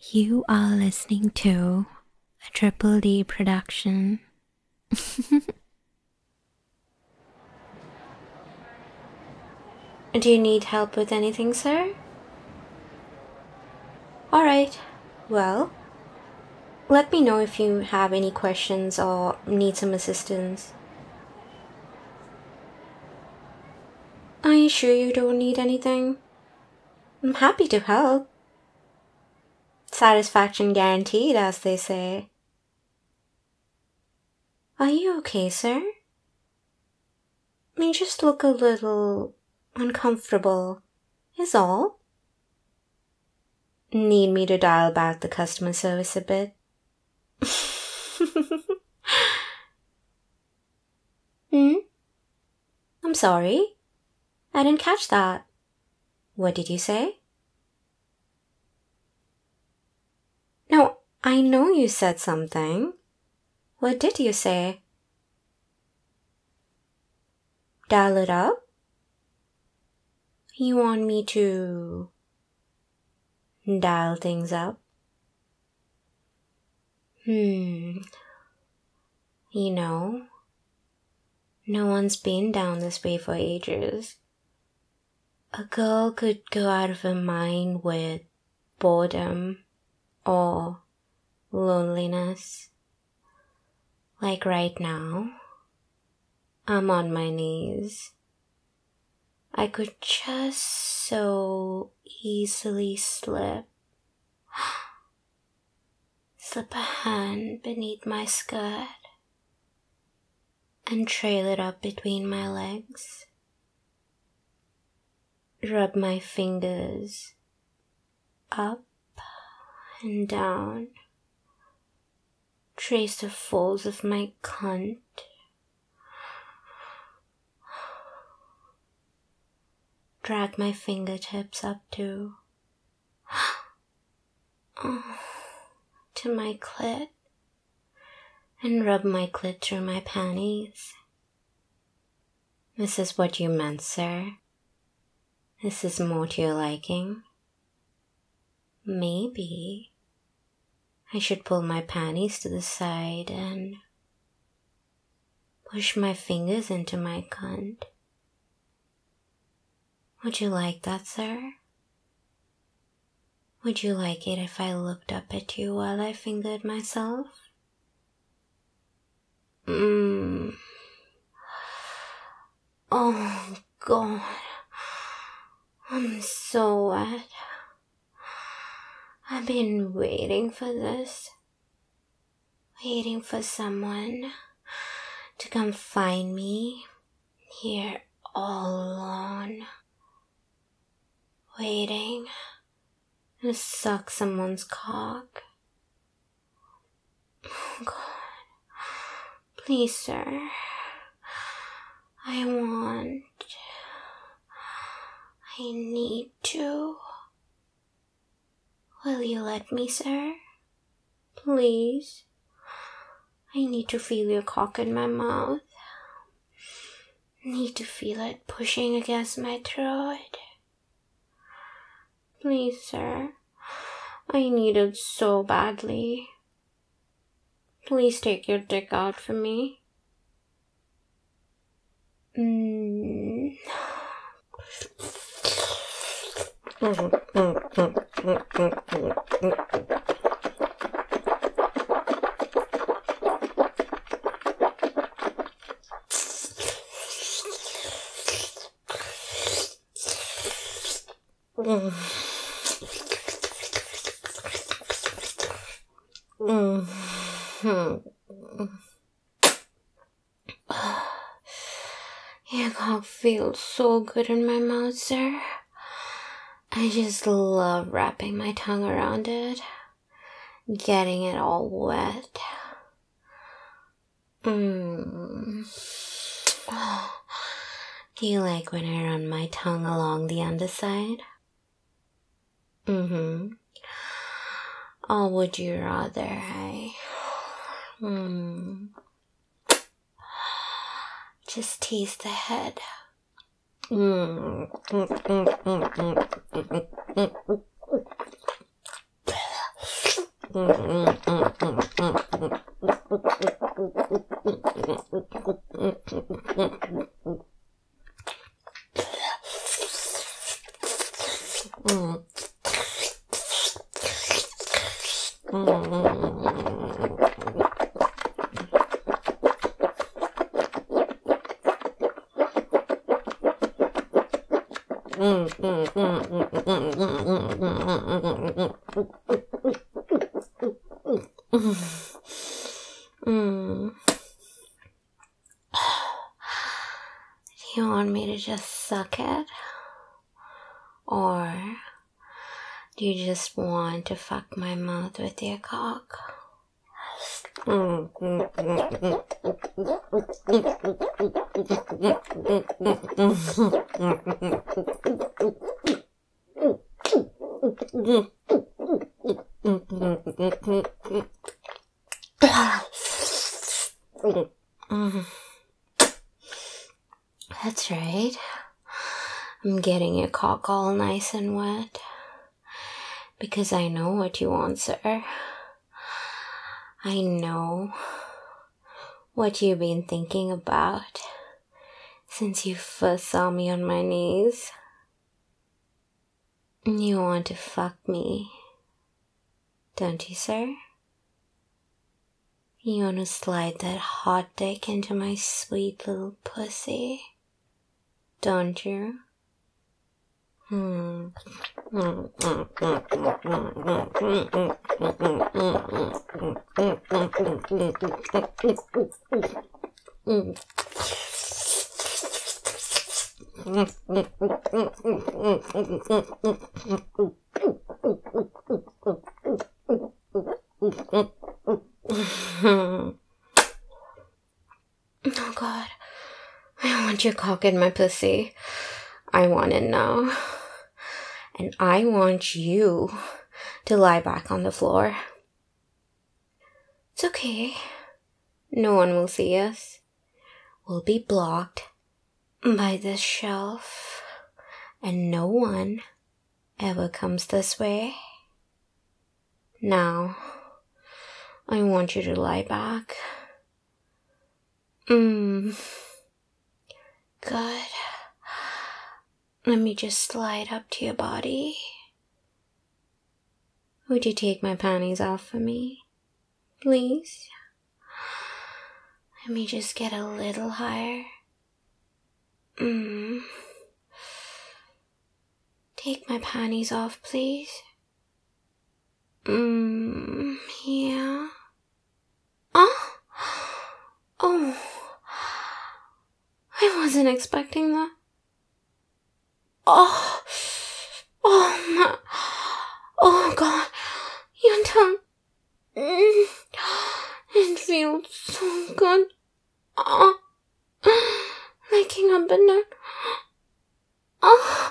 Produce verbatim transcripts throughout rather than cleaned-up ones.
You are listening to a Triple D production. Do you need help with anything, sir? Alright, well, let me know if you have any questions or need some assistance. Are you sure you don't need anything? I'm happy to help. Satisfaction guaranteed, as they say. Are you okay, sir? You just look a little uncomfortable, is all. Need me to dial back the customer service a bit? Hmm? I'm sorry. I didn't catch that. What did you say? No, I know you said something. What did you say? Dial it up? You want me to dial things up? Hmm. You know, no one's been down this way for ages. A girl could go out of her mind with boredom or loneliness. Like right now, I'm on my knees. I could just so easily slip. Slip a hand beneath my skirt and trail it up between my legs. Rub my fingers up and down. Trace the folds of my cunt. Drag my fingertips up to, oh, to my clit and rub my clit through my panties. This is what you meant, sir. This is more to your liking. Maybe I should pull my panties to the side and push my fingers into my cunt. Would you like that, sir? Would you like it if I looked up at you while I fingered myself? Mmm. Oh, God. I'm so wet. I've been waiting for this. Waiting for someone to come find me here all alone. Waiting to suck someone's cock. Oh, God. Please, sir. I want... I need to. Will you let me, sir? Please. I need to feel your cock in my mouth. Need to feel it pushing against my throat. Please, sir. I need it so badly. Please take your dick out for me. Mm. Your cock feels so good in my mouth, sir. I just love wrapping my tongue around it, getting it all wet. Mm. Do you like when I run my tongue along the underside? Mm-hmm. Or would you rather I... Mm, just tease the head? Mm. Mm, mm, mm, mm, mm, mm. Mm. Do you want me to just suck it? Or do you just want to fuck my mouth with your cock? That's right. I'm getting your cock all nice and wet. Because I know what you want, sir. I know what you've been thinking about since you first saw me on my knees. You want to fuck me, don't you, sir? You want to slide that hot dick into my sweet little pussy, don't you? Hmm. Oh God, I want your cock in my pussy. I want it now. And I want you to lie back on the floor. It's okay. No one will see us. We'll be blocked by this shelf. And no one ever comes this way. Now, I want you to lie back. Mmm. Good. Let me just slide up to your body. Would you take my panties off for me? Please? Let me just get a little higher. Mmm. Take my panties off, please. Mmm. Yeah. Oh. Oh. I wasn't expecting that. Oh, oh my, oh God, your tongue, mm, it feels so good, oh, licking up and down, oh,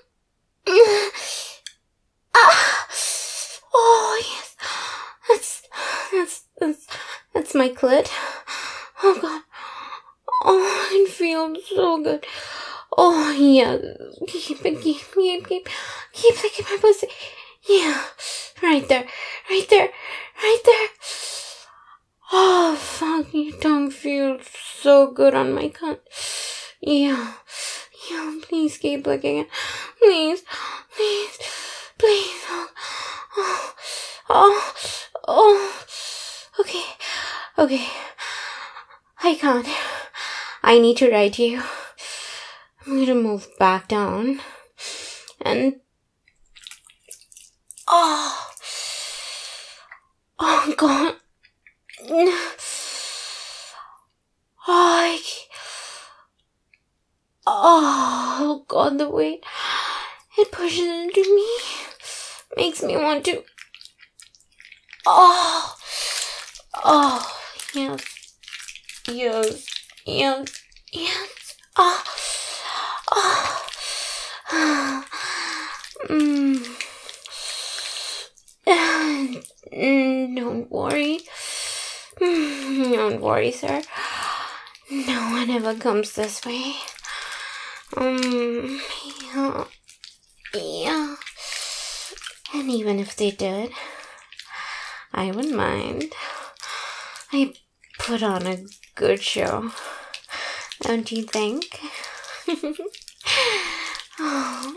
ah, oh yes, that's, that's, that's, that's my clit, oh God, oh, it feels so good. Oh, yeah. Keep it, keep, keep, keep, keep licking my pussy. Yeah. Right there. Right there. Right there. Oh, fuck. Your tongue feels so good on my cunt. Yeah. Yeah, please keep licking it. Please. Please. Please. Oh. Oh. Oh. Oh. Okay. Okay. I can't. I need to write you. I'm gonna move back down and oh, oh God, oh, I, oh God, the weight it pushes into me makes me want to, oh, oh, yes, yes, yes, yes, oh. Oh, mm. Mm, don't worry. Mm, don't worry, sir. No one ever comes this way. Um, yeah. Yeah. And even if they did, I wouldn't mind. I put on a good show. Don't you think? Oh.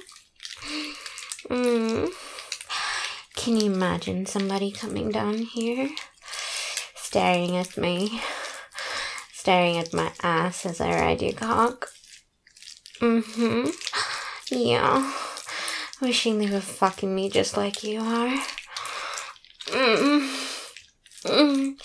Mm. Can you imagine somebody coming down here, staring at me, staring at my ass as I ride your cock? Mm-hmm. Yeah. Wishing they were fucking me just like you are. Mm. Mm.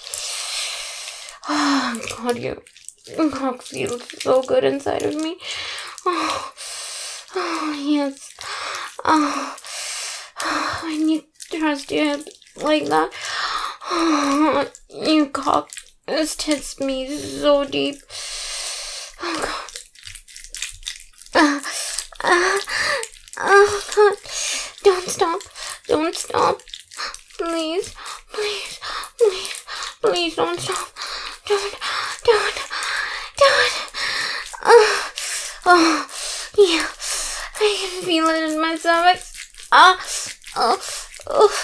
Oh, God, your cock feels so good inside of me. Oh, oh yes. Oh, when you thrust your head like that, oh, your cock just hits me so deep. Oh, God. Uh, uh, oh, God. Don't stop. Don't stop. Please. Please. Please. Please don't stop. Don't. Don't. Don't. Oh, oh, yeah. I can feel it in my stomach. Ah. Oh. Oh.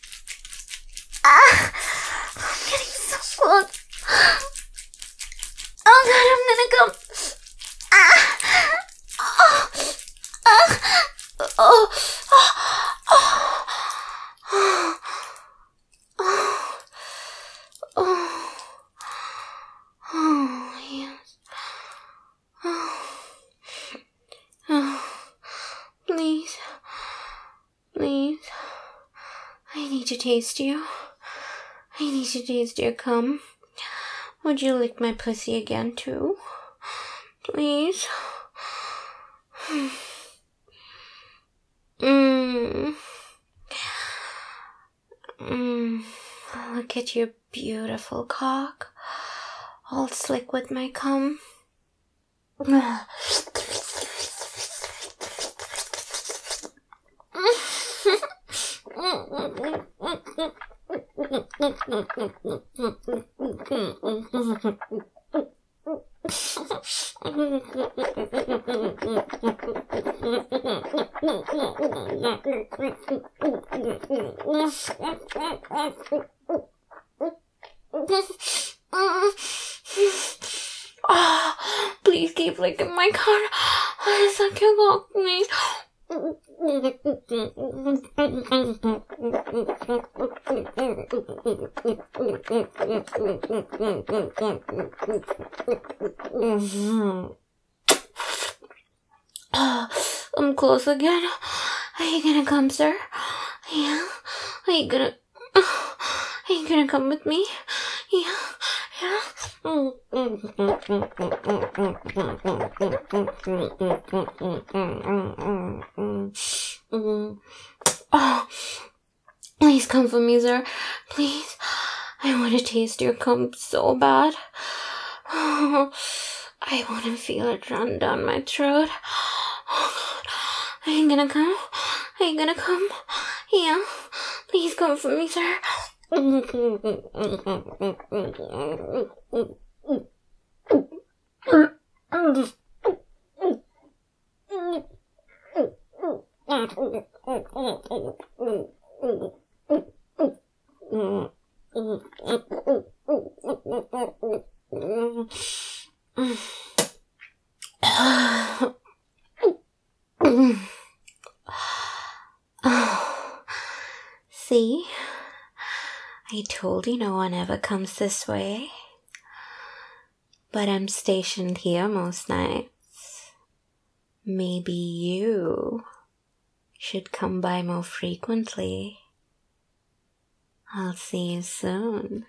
Ah. I'm getting so cold. Oh, God, I'm gonna come. Ah. Oh. Ah. Oh. Oh. Oh. Oh. Oh. Oh, yes. Oh. Oh. Please. Please. I need to taste you. I need to taste your cum. Would you lick my pussy again, too? Please. Mmm. Mmm. Look at your beautiful cock. All slick with my cum. Oh, please keep licking my cock. I suck your cock, please. I'm close again. Are you gonna come, sir? Yeah. Are you gonna? Are you gonna come with me? Yeah. Yeah. Oh, please come for me, sir. Please. I want to taste your cum so bad. Oh, I want to feel it run down my throat. Oh, God. Are you gonna come? Are you gonna come? Yeah. Please come for me, sir. See? I told you no one ever comes this way. But I'm stationed here most nights. Maybe you should come by more frequently. I'll see you soon.